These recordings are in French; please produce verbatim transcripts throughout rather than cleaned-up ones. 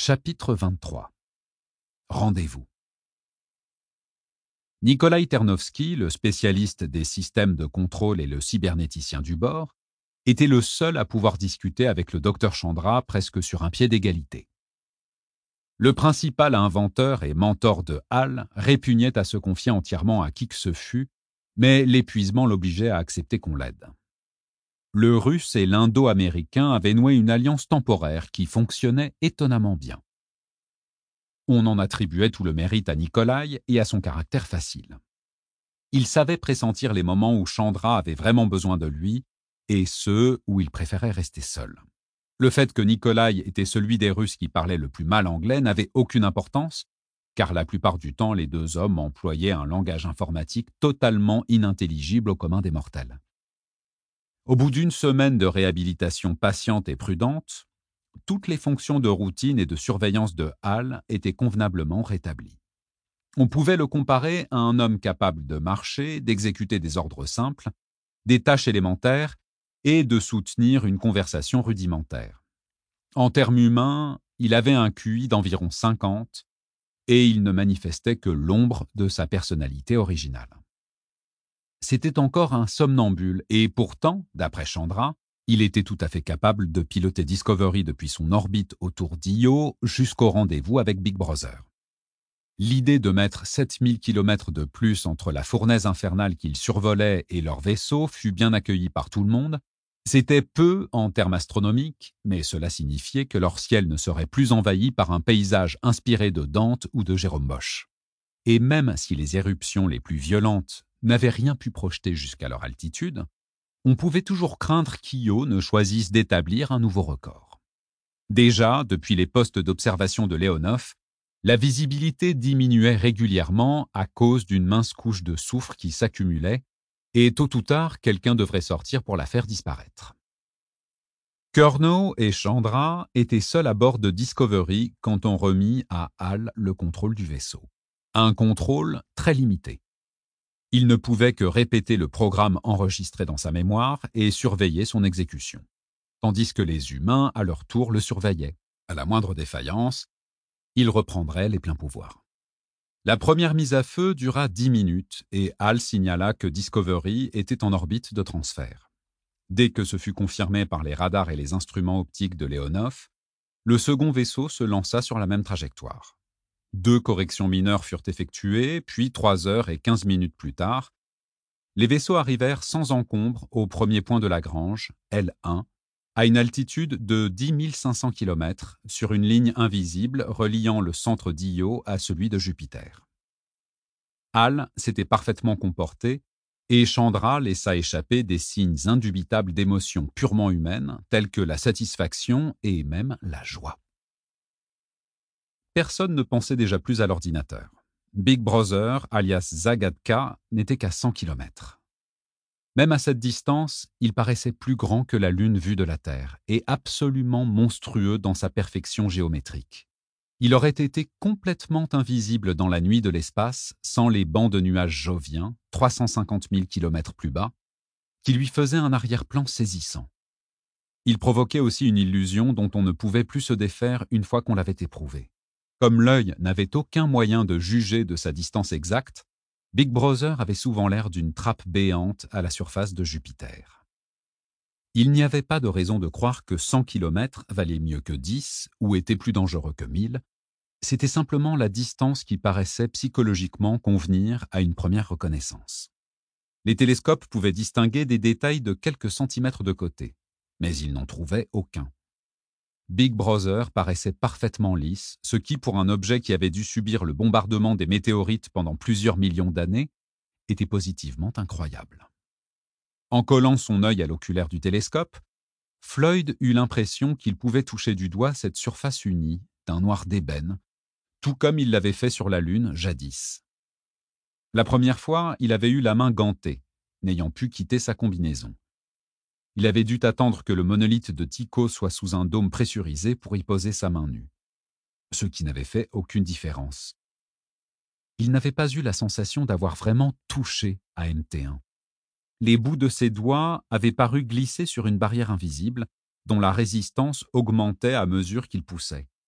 Chapitre vingt-trois. Rendez-vous. Nikolai Ternovski, le spécialiste des systèmes de contrôle et le cybernéticien du bord, était le seul à pouvoir discuter avec le docteur Chandra presque sur un pied d'égalité. Le principal inventeur et mentor de Hal répugnait à se confier entièrement à qui que ce fût, mais l'épuisement l'obligeait à accepter qu'on l'aide. Le Russe et l'Indo-Américain avaient noué une alliance temporaire qui fonctionnait étonnamment bien. On en attribuait tout le mérite à Nikolai et à son caractère facile. Il savait pressentir les moments où Chandra avait vraiment besoin de lui et ceux où il préférait rester seul. Le fait que Nikolai était celui des Russes qui parlait le plus mal anglais n'avait aucune importance, car la plupart du temps, les deux hommes employaient un langage informatique totalement inintelligible au commun des mortels. Au bout d'une semaine de réhabilitation patiente et prudente, toutes les fonctions de routine et de surveillance de Hal étaient convenablement rétablies. On pouvait le comparer à un homme capable de marcher, d'exécuter des ordres simples, des tâches élémentaires et de soutenir une conversation rudimentaire. En termes humains, il avait un Q I d'environ cinquante et il ne manifestait que l'ombre de sa personnalité originale. C'était encore un somnambule et pourtant, d'après Chandra, il était tout à fait capable de piloter Discovery depuis son orbite autour d'Io jusqu'au rendez-vous avec Big Brother. L'idée de mettre sept mille kilomètres de plus entre la fournaise infernale qu'il survolait et leur vaisseau fut bien accueillie par tout le monde. C'était peu en termes astronomiques, mais cela signifiait que leur ciel ne serait plus envahi par un paysage inspiré de Dante ou de Jérôme Bosch. Et même si les éruptions les plus violentes n'avaient rien pu projeter jusqu'à leur altitude, on pouvait toujours craindre qu'Io ne choisisse d'établir un nouveau record. Déjà, depuis les postes d'observation de Leonov, la visibilité diminuait régulièrement à cause d'une mince couche de soufre qui s'accumulait, et tôt ou tard, quelqu'un devrait sortir pour la faire disparaître. Curnow et Chandra étaient seuls à bord de Discovery quand on remit à Hal le contrôle du vaisseau. Un contrôle très limité. Il ne pouvait que répéter le programme enregistré dans sa mémoire et surveiller son exécution, tandis que les humains, à leur tour, le surveillaient. À la moindre défaillance, il reprendrait les pleins pouvoirs. La première mise à feu dura dix minutes et Hal signala que Discovery était en orbite de transfert. Dès que ce fut confirmé par les radars et les instruments optiques de Leonov, le second vaisseau se lança sur la même trajectoire. Deux corrections mineures furent effectuées, puis trois heures et quinze minutes plus tard, les vaisseaux arrivèrent sans encombre au premier point de Lagrange, L un, à une altitude de dix mille cinq cents kilomètres, sur une ligne invisible reliant le centre d'Io à celui de Jupiter. Hal s'était parfaitement comporté, et Chandra laissa échapper des signes indubitables d'émotions purement humaines, telles que la satisfaction et même la joie. Personne ne pensait déjà plus à l'ordinateur. Big Brother, alias Zagadka, n'était qu'à cent kilomètres. Même à cette distance, il paraissait plus grand que la Lune vue de la Terre et absolument monstrueux dans sa perfection géométrique. Il aurait été complètement invisible dans la nuit de l'espace sans les bancs de nuages joviens, trois cent cinquante mille kilomètres plus bas, qui lui faisaient un arrière-plan saisissant. Il provoquait aussi une illusion dont on ne pouvait plus se défaire une fois qu'on l'avait éprouvé. Comme l'œil n'avait aucun moyen de juger de sa distance exacte, Big Brother avait souvent l'air d'une trappe béante à la surface de Jupiter. Il n'y avait pas de raison de croire que cent kilomètres valait mieux que dix ou était plus dangereux que mille. C'était simplement la distance qui paraissait psychologiquement convenir à une première reconnaissance. Les télescopes pouvaient distinguer des détails de quelques centimètres de côté, mais ils n'en trouvaient aucun. Big Brother paraissait parfaitement lisse, ce qui, pour un objet qui avait dû subir le bombardement des météorites pendant plusieurs millions d'années, était positivement incroyable. En collant son œil à l'oculaire du télescope, Floyd eut l'impression qu'il pouvait toucher du doigt cette surface unie, d'un noir d'ébène, tout comme il l'avait fait sur la Lune jadis. La première fois, il avait eu la main gantée, n'ayant pu quitter sa combinaison. Il avait dû attendre que le monolithe de Tycho soit sous un dôme pressurisé pour y poser sa main nue, ce qui n'avait fait aucune différence. Il n'avait pas eu la sensation d'avoir vraiment touché à M T un. Les bouts de ses doigts avaient paru glisser sur une barrière invisible, dont la résistance augmentait à mesure qu'il poussait.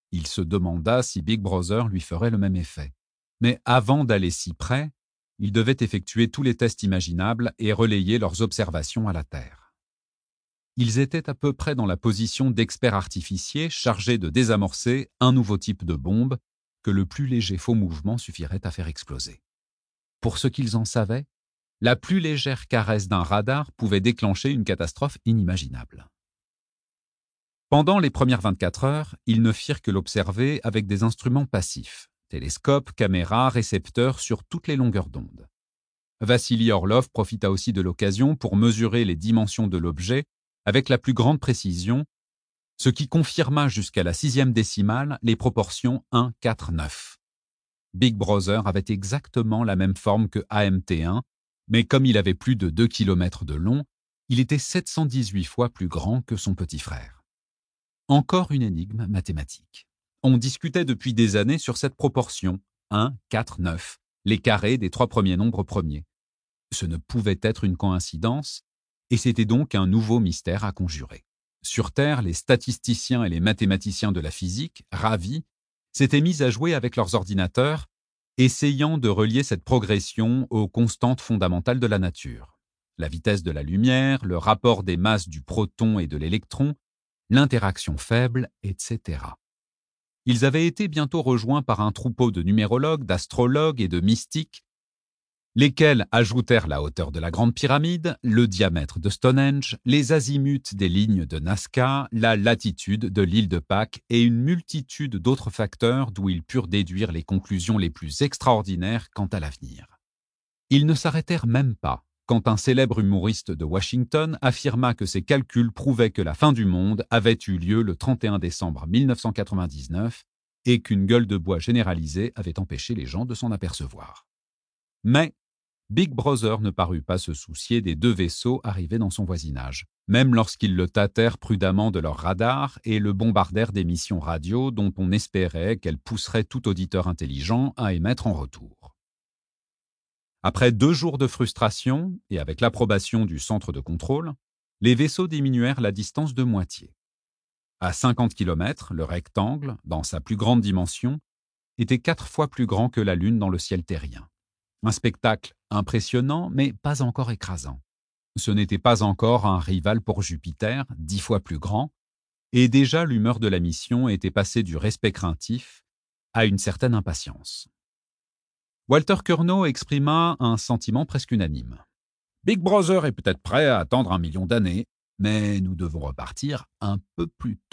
Il se demanda si Big Brother lui ferait le même effet. Mais avant d'aller si près, il devait effectuer tous les tests imaginables et relayer leurs observations à la Terre. Ils étaient à peu près dans la position d'experts artificiers chargés de désamorcer un nouveau type de bombe que le plus léger faux mouvement suffirait à faire exploser. Pour ce qu'ils en savaient, la plus légère caresse d'un radar pouvait déclencher une catastrophe inimaginable. Pendant les premières vingt-quatre heures, ils ne firent que l'observer avec des instruments passifs, télescopes, caméras, récepteurs sur toutes les longueurs d'onde. Vassili Orlov profita aussi de l'occasion pour mesurer les dimensions de l'objet avec la plus grande précision, ce qui confirma jusqu'à la sixième décimale les proportions un, quatre, neuf. Big Brother avait exactement la même forme que A M T un, mais comme il avait plus de deux kilomètres de long, il était sept cent dix-huit fois plus grand que son petit frère. Encore une énigme mathématique. On discutait depuis des années sur cette proportion, un, quatre, neuf, les carrés des trois premiers nombres premiers. Ce ne pouvait être une coïncidence, et c'était donc un nouveau mystère à conjurer. Sur Terre, les statisticiens et les mathématiciens de la physique, ravis, s'étaient mis à jouer avec leurs ordinateurs, essayant de relier cette progression aux constantes fondamentales de la nature. La vitesse de la lumière, le rapport des masses du proton et de l'électron, l'interaction faible, et cetera. Ils avaient été bientôt rejoints par un troupeau de numérologues, d'astrologues et de mystiques, lesquels ajoutèrent la hauteur de la Grande Pyramide, le diamètre de Stonehenge, les azimuts des lignes de Nazca, la latitude de l'île de Pâques et une multitude d'autres facteurs d'où ils purent déduire les conclusions les plus extraordinaires quant à l'avenir. Ils ne s'arrêtèrent même pas quand un célèbre humoriste de Washington affirma que ses calculs prouvaient que la fin du monde avait eu lieu le trente et un décembre mille neuf cent quatre-vingt-dix-neuf et qu'une gueule de bois généralisée avait empêché les gens de s'en apercevoir. Mais Big Brother ne parut pas se soucier des deux vaisseaux arrivés dans son voisinage, même lorsqu'ils le tâtèrent prudemment de leur radar et le bombardèrent d'émissions radio dont on espérait qu'elles pousseraient tout auditeur intelligent à émettre en retour. Après deux jours de frustration, et avec l'approbation du centre de contrôle, les vaisseaux diminuèrent la distance de moitié. À cinquante kilomètres, le rectangle, dans sa plus grande dimension, était quatre fois plus grand que la Lune dans le ciel terrien. Un spectacle impressionnant, mais pas encore écrasant. Ce n'était pas encore un rival pour Jupiter, dix fois plus grand, et déjà l'humeur de la mission était passée du respect craintif à une certaine impatience. Walter Curnow exprima un sentiment presque unanime. « Big Brother est peut-être prêt à attendre un million d'années, mais nous devons repartir un peu plus tôt. »